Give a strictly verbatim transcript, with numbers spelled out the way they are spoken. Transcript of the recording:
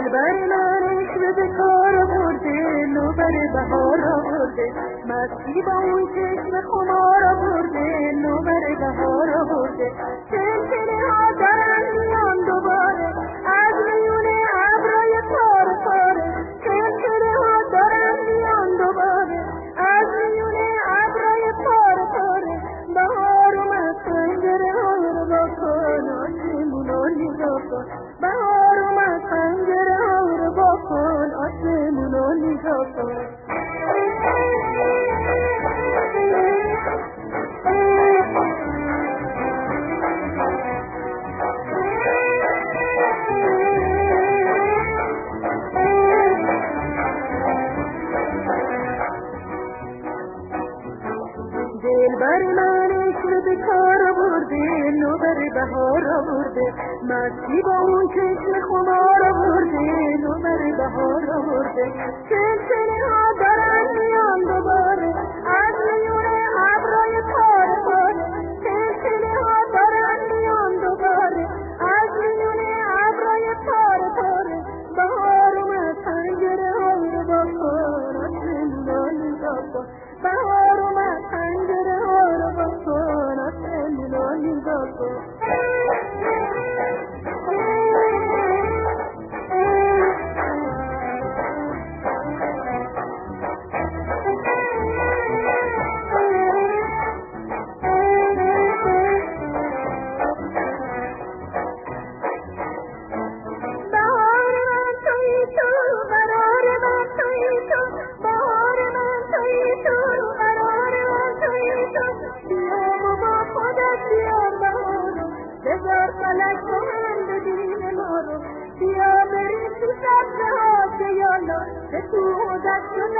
دلبر من عشق به کار برده، نوبر بهار برده، مستی با اون چشم خمار برده، نوبر بهار برده. سلسله ها دارن میان دوباره از میونه ابرای پاره پاره، سلسله ها دارن میان دوباره از میونه ابرای پاره پاره. بهار اومد پنجره ها رو بکن، آسمون رو نگاه کن. بهار اومد پنجره ها رو بکن، آسمون رو نگاه کن. دلبر من عشق به کار برده، نوبر بهار برده، مستی با اون چشم خمار برده، نوبر بهار برده. سلسله ها دارن میان دوباره از میونه ابرای پاره پاره، سلسله ها دارن میان دوباره از میونه ابرای پاره پاره. بهار اومد پنجره ها رو بکن، آسمون رو نگاه کن. بهار اومد پنجره ها رو بکن، آسمون رو نگاه کن. بیا بریم تو سبزه ها که یالا به تو دست